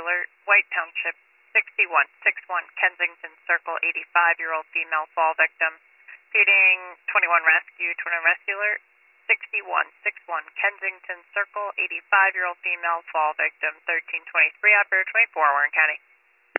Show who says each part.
Speaker 1: alert. White Township, 6161 Kensington Circle, 85-year-old female fall victim. Feeding 21 rescue alert. 6161 Kensington Circle, 85-year-old female fall victim. 1323 operator 24, Warren County.